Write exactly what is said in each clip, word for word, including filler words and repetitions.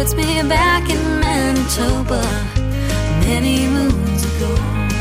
puts me back in Manitoba many moons ago.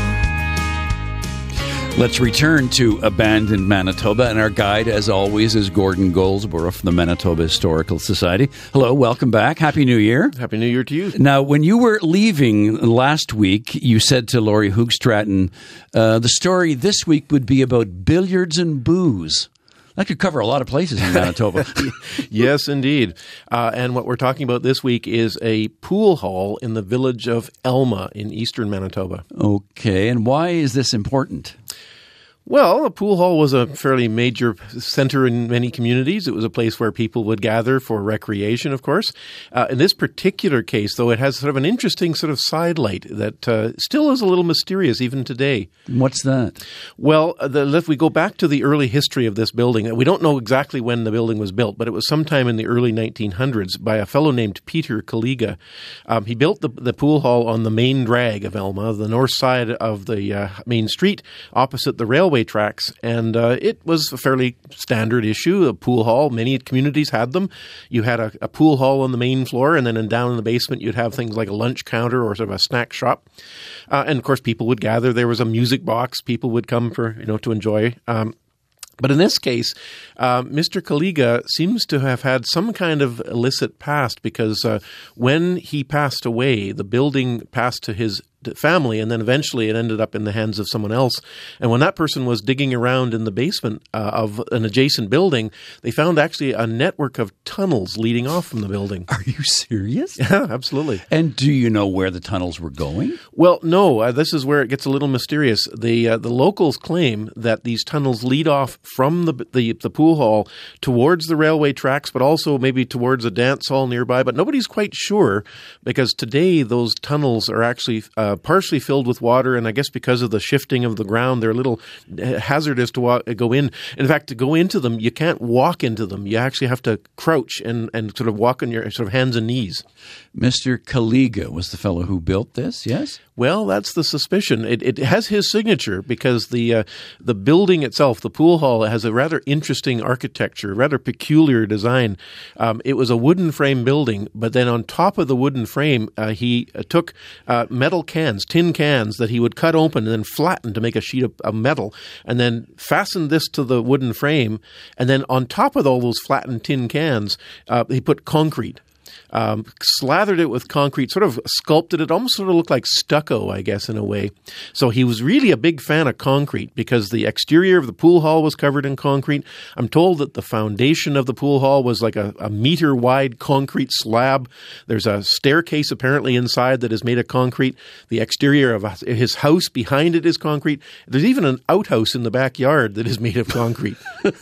Let's return to abandoned Manitoba, and our guide, as always, is Gordon Goldsborough from the Manitoba Historical Society. Hello, welcome back. Happy New Year. Happy New Year to you. Now, when you were leaving last week, you said to Laurie Hoogstraten, uh, the story this week would be about billiards and booze. That could cover a lot of places in Manitoba. Yes, indeed. Uh, and what we're talking about this week is a pool hall in the village of Elma in eastern Manitoba. Okay, and why is this important? Well, a pool hall was a fairly major center in many communities. It was a place where people would gather for recreation, of course. Uh, in this particular case, though, it has sort of an interesting sort of sidelight that uh, still is a little mysterious even today. What's that? Well, the, if we go back to the early history of this building, we don't know exactly when the building was built, but it was sometime in the early nineteen hundreds by a fellow named Peter Kaliga. Um, he built the, the pool hall on the main drag of Elma, the north side of the uh, main street, opposite the railway tracks, and uh, it was a fairly standard issue, a pool hall. Many communities had them. You had a, a pool hall on the main floor, and then in, down in the basement you'd have things like a lunch counter or sort of a snack shop. Uh, and of course people would gather. There was a music box. People would come for, you know, to enjoy. Um, But in this case, uh, Mister Kaliga seems to have had some kind of illicit past because uh, when he passed away, the building passed to his family, and then eventually it ended up in the hands of someone else. And when that person was digging around in the basement uh, of an adjacent building, they found actually a network of tunnels leading off from the building. Are you serious? Yeah, absolutely. And do you know where the tunnels were going? Well, no. Uh, this is where it gets a little mysterious. The uh, the locals claim that these tunnels lead off from the, the the pool hall towards the railway tracks, but also maybe towards a dance hall nearby. But nobody's quite sure because today those tunnels are actually uh, partially filled with water, and I guess because of the shifting of the ground, they're a little hazardous to walk, go in. In fact, to go into them, you can't walk into them. You actually have to crouch and, and sort of walk on your sort of hands and knees. Mister Kaliga was the fellow who built this, yes? Well, that's the suspicion. It, it has his signature because the uh, the building itself, the pool hall, has a rather interesting architecture, rather peculiar design. Um, it was a wooden frame building, but then on top of the wooden frame, uh, he uh, took uh, metal cans, tin cans that he would cut open and then flatten to make a sheet of, of metal, and then fastened this to the wooden frame. And then on top of all those flattened tin cans, uh, he put concrete. Um, slathered it with concrete, sort of sculpted it, almost sort of looked like stucco, I guess, in a way. So he was really a big fan of concrete because the exterior of the pool hall was covered in concrete. I'm told that the foundation of the pool hall was like a, a meter-wide concrete slab. There's a staircase apparently inside that is made of concrete. The exterior of his house behind it is concrete. There's even an outhouse in the backyard that is made of concrete.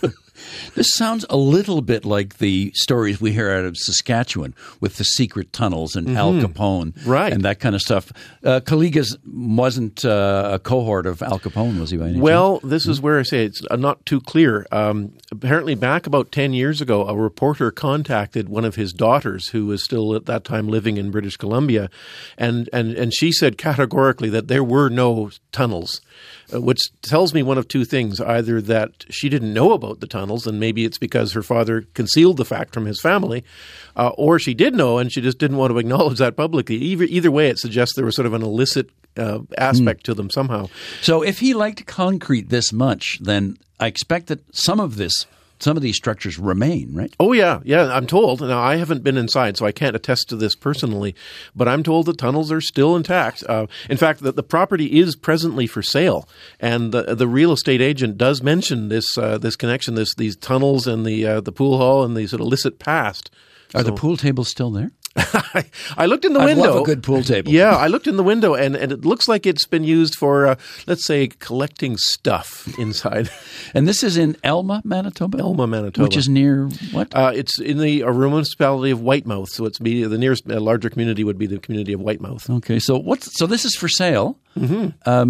This sounds a little bit like the stories we hear out of Saskatchewan with the secret tunnels and mm-hmm. Al Capone right. and that kind of stuff. Uh, Kaliga wasn't uh, a cohort of Al Capone, was he by any Well, chance? this mm-hmm. is where I say it's not too clear. Um, apparently back about ten years ago, a reporter contacted one of his daughters who was still at that time living in British Columbia, and, and, and she said categorically that there were no tunnels, uh, which tells me one of two things. Either that she didn't know about the tunnels, and maybe it's because her father concealed the fact from his family, uh, or she did know and she just didn't want to acknowledge that publicly. Either, either way, it suggests there was sort of an illicit uh, aspect mm. to them somehow. So if he liked concrete this much, then I expect that some of this Some of these structures remain, right? Oh, yeah. Yeah, I'm told. Now, I haven't been inside, so I can't attest to this personally, but I'm told the tunnels are still intact. Uh, in fact, the, the property is presently for sale, and the, the real estate agent does mention this uh, this connection, this these tunnels and the uh, the pool hall and the sort of illicit past. Are so, the pool tables still there? I looked in the I'd window. love a good pool table. Yeah, I looked in the window, and, and it looks like it's been used for, uh, let's say, collecting stuff inside. And this is in Elma, Manitoba? Elma, Manitoba. Which is near what? Uh, it's in the uh, municipality of Whitemouth, so it's be, the nearest uh, larger community would be the community of Whitemouth. Okay, so what's so this is for sale. Mm-hmm. Um,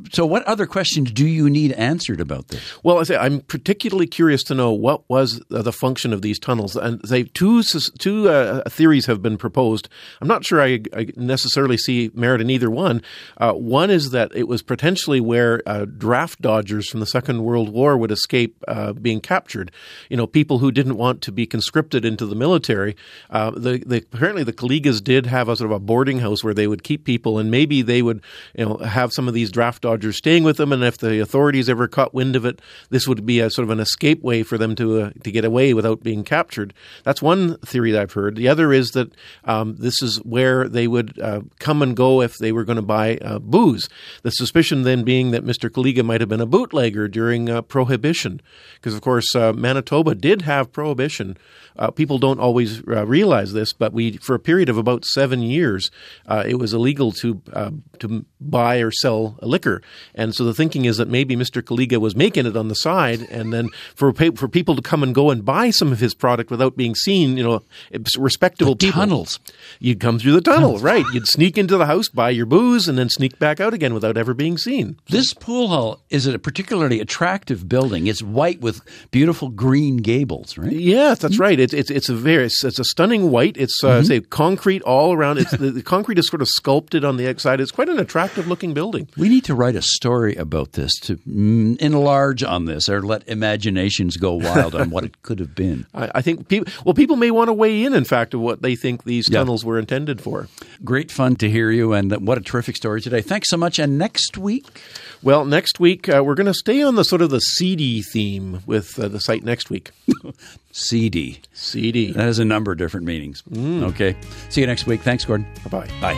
so what other questions do you need answered about this? Well, I say I'm particularly curious to know what was uh, the function of these tunnels. And they two two uh, theories have been proposed. I'm not sure I, I necessarily see merit in either one. Uh, one is that it was potentially where uh, draft dodgers from the Second World War would escape uh, being captured. You know, people who didn't want to be conscripted into the military. Uh, the, the, apparently, the Kaligas did have a sort of a boarding house where they would keep people, and maybe they would, you know, have some of these draft dodgers staying with them. And if the authorities ever caught wind of it, this would be a sort of an escape way for them to uh, to get away without being captured. That's one theory that I've heard. The other is that um, this is where they would uh, come and go if they were going to buy uh, booze. The suspicion then being that Mister Kaliga might have been a bootlegger during uh, Prohibition, because of course uh, Manitoba did have Prohibition. Uh, people don't always uh, realize this, but we, for a period of about seven years, uh, it was illegal to uh, to buy or sell liquor. And so the thinking is that maybe Mister Kaliga was making it on the side, and then for for people to come and go and buy some of his product without being seen, you know, respectable the people. Tunnels. You'd come through the tunnel, right? You'd sneak into the house, buy your booze, and then sneak back out again without ever being seen. This pool hall is a particularly attractive building. It's white with beautiful green gables, right? Yes, that's mm-hmm. right. It's it's it's a very it's, it's a stunning white. It's uh, mm-hmm. say concrete all around. It's the, the concrete is sort of sculpted on the outside. It's quite an attractive looking building. We need to write a story about this to mm, enlarge on this, or let imaginations go wild on what it could have been. I, I think people well, people may want to weigh in. In fact, of what they think these yeah. tunnels were intended for. Great fun to hear you, and what a terrific story today. Thanks so much. And next week, well, next week uh, we're going to stay on the sort of the seedy theme with uh, the site next week. Seedy. Seedy. That has a number of different meanings. Mm. Okay. See you next week. Thanks, Gordon. Bye-bye. Bye.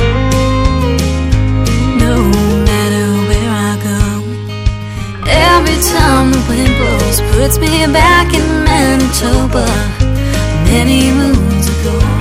No matter where I go, every time the wind blows, puts me back in Manitoba many moons ago.